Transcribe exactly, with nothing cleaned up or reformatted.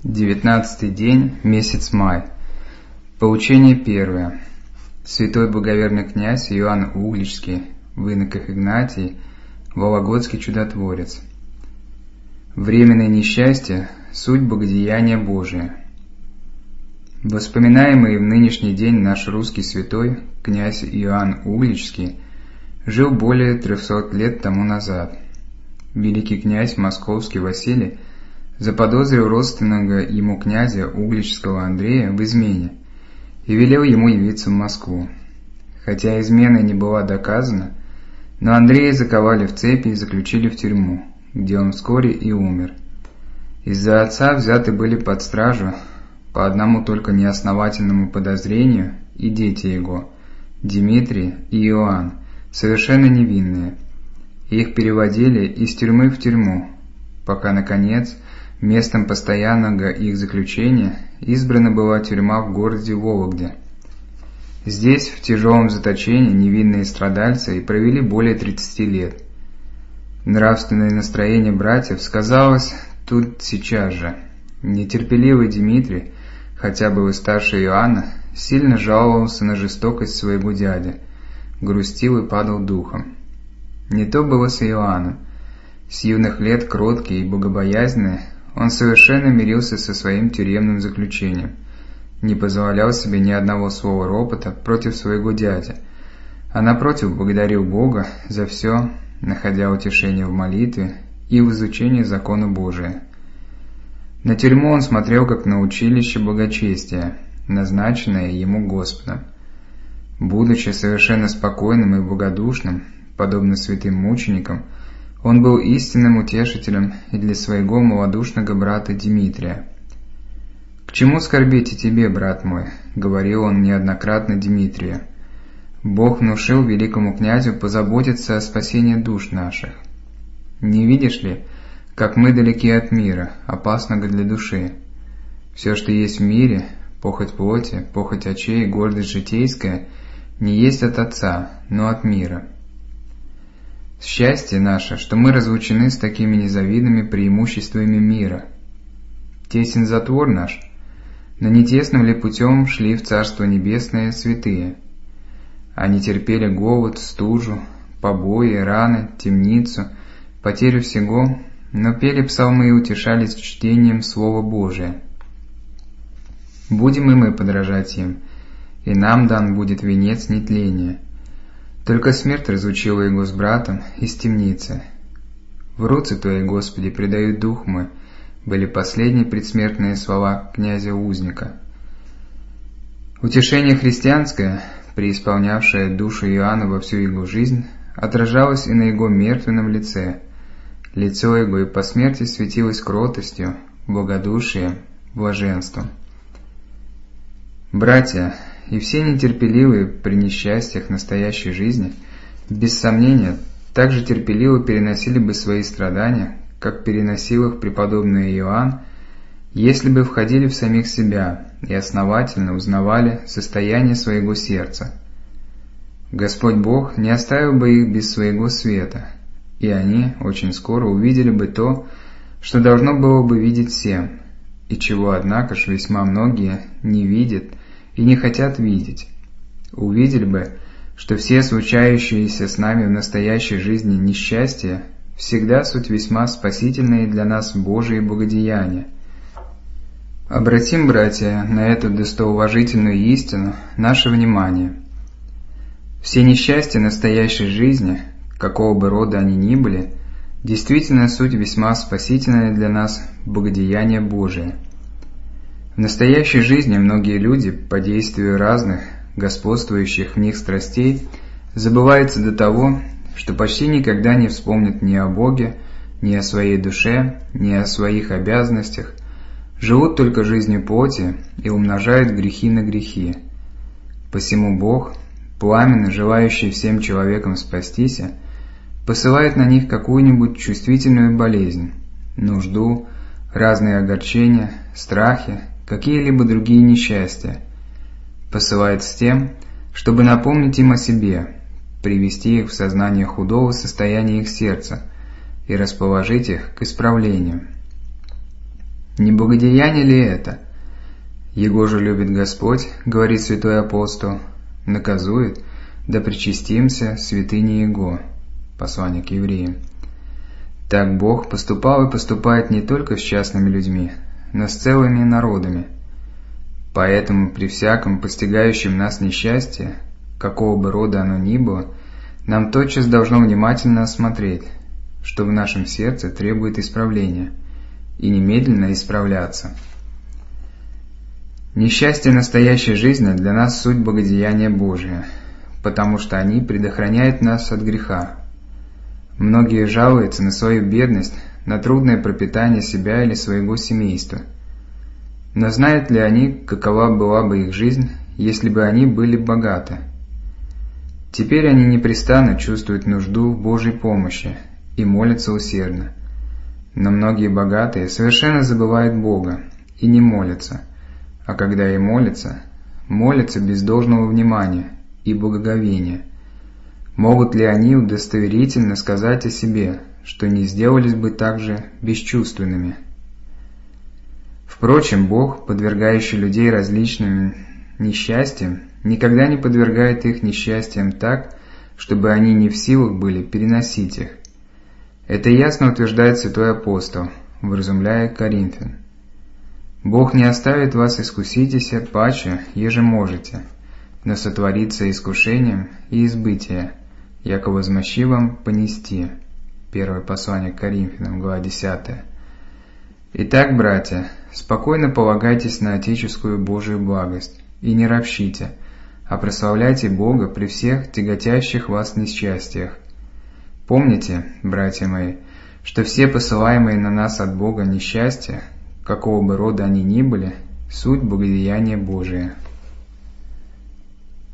Девятнадцатый день, месяц май. Поучение первое. Святой благоверный князь Иоанн Угличский, в иноках Игнатий, Вологодский чудотворец. Временное несчастье – суть богодеяния Божия. Воспоминаемый в нынешний день наш русский святой, князь Иоанн Угличский, жил более трехсот лет тому назад. Великий князь Московский Василий заподозрил родственного ему князя Угличского Андрея в измене и велел ему явиться в Москву. Хотя измена не была доказана, но Андрея заковали в цепи и заключили в тюрьму, где он вскоре и умер. Из-за отца взяты были под стражу по одному только неосновательному подозрению и дети его, Дмитрий и Иоанн, совершенно невинные. Их переводили из тюрьмы в тюрьму, пока, наконец, местом постоянного их заключения избрана была тюрьма в городе Вологде. Здесь, в тяжелом заточении, невинные страдальцы и провели более тридцати лет. Нравственное настроение братьев сказалось тут сейчас же. Нетерпеливый Дмитрий, хотя был и старше Иоанна, сильно жаловался на жестокость своего дяди, грустил и падал духом. Не то было с Иоанном. С юных лет кроткий и богобоязненный, он совершенно мирился со своим тюремным заключением, не позволял себе ни одного слова ропота против своего дяди, а напротив благодарил Бога за все, находя утешение в молитве и в изучении закона Божия. На тюрьму он смотрел как на училище благочестия, назначенное ему Господом. Будучи совершенно спокойным и благодушным, подобно святым мученикам, он был истинным утешителем и для своего малодушного брата Дмитрия. «К чему скорбеть и тебе, брат мой?» — говорил он неоднократно Дмитрию. «Бог внушил великому князю позаботиться о спасении душ наших. Не видишь ли, как мы далеки от мира, опасного для души? Все, что есть в мире, похоть плоти, похоть очей, гордость житейская, не есть от Отца, но от мира. Счастье наше, что мы разлучены с такими незавидными преимуществами мира. Тесен затвор наш, но не тесным ли путем шли в Царство Небесное святые? Они терпели голод, стужу, побои, раны, темницу, потерю всего, но пели псалмы и утешались чтением Слова Божия. Будем и мы подражать им, и нам дан будет венец нетления. Только смерть разлучила его с братом из темницы. «В руцы Твои, Господи, предаю дух мой», были последние предсмертные слова князя-узника. Утешение христианское, преисполнявшее душу Иоанна во всю его жизнь, отражалось и на его мертвенном лице. Лицо его и по смерти светилось кротостью, благодушием, блаженством. Братья, и все нетерпеливые при несчастьях настоящей жизни, без сомнения, так же терпеливо переносили бы свои страдания, как переносил их преподобный Иоанн, если бы входили в самих себя и основательно узнавали состояние своего сердца. Господь Бог не оставил бы их без своего света, и они очень скоро увидели бы то, что должно было бы видеть всем, и чего, однако ж, весьма многие не видят и не хотят видеть. Увидели бы, что все случающиеся с нами в настоящей жизни несчастья всегда суть весьма спасительные для нас Божии благодеяния. Обратим, братья, на эту достоуважительную истину наше внимание. Все несчастья настоящей жизни, какого бы рода они ни были, действительно суть весьма спасительное для нас благодеяние Божие. В настоящей жизни многие люди, по действию разных, господствующих в них страстей, забываются до того, что почти никогда не вспомнят ни о Боге, ни о своей душе, ни о своих обязанностях, живут только жизнью плоти и умножают грехи на грехи. Посему Бог, пламенно желающий всем человекам спастись, посылает на них какую-нибудь чувствительную болезнь, нужду, разные огорчения, страхи, какие-либо другие несчастья, посылает с тем, чтобы напомнить им о себе, привести их в сознание худого состояния их сердца и расположить их к исправлению. Не благодеяние ли это? Его же любит Господь, говорит святой апостол, наказует, да причастимся святыни Его. Послание к евреям. Так Бог поступал и поступает не только с частными людьми, но с целыми народами. Поэтому при всяком постигающем нас несчастье, какого бы рода оно ни было, нам тотчас должно внимательно осмотреть, что в нашем сердце требует исправления, и немедленно исправляться. Несчастье настоящей жизни для нас суть благодеяния Божия, потому что они предохраняют нас от греха. Многие жалуются на свою бедность, на трудное пропитание себя или своего семейства. Но знают ли они, какова была бы их жизнь, если бы они были богаты? Теперь они непрестанно чувствуют нужду в Божьей помощи и молятся усердно. Но многие богатые совершенно забывают Бога и не молятся, а когда и молятся, молятся без должного внимания и благоговения. Могут ли они удостоверительно сказать о себе, что не сделались бы также бесчувственными? Впрочем, Бог, подвергающий людей различным несчастьям, никогда не подвергает их несчастьям так, чтобы они не в силах были переносить их. Это ясно утверждает святой апостол, вразумляя Коринфян. «Бог не оставит вас искуситеся паче, еже можете, но сотворится искушением и избытие, яко возмощи вам понести». Первое послание к Коринфянам, глава десятая. Итак, братья, спокойно полагайтесь на отеческую Божию благость и не ропщите, а прославляйте Бога при всех тяготящих вас несчастьях. Помните, братья мои, что все посылаемые на нас от Бога несчастья, какого бы рода они ни были, суть благодеяния Божия.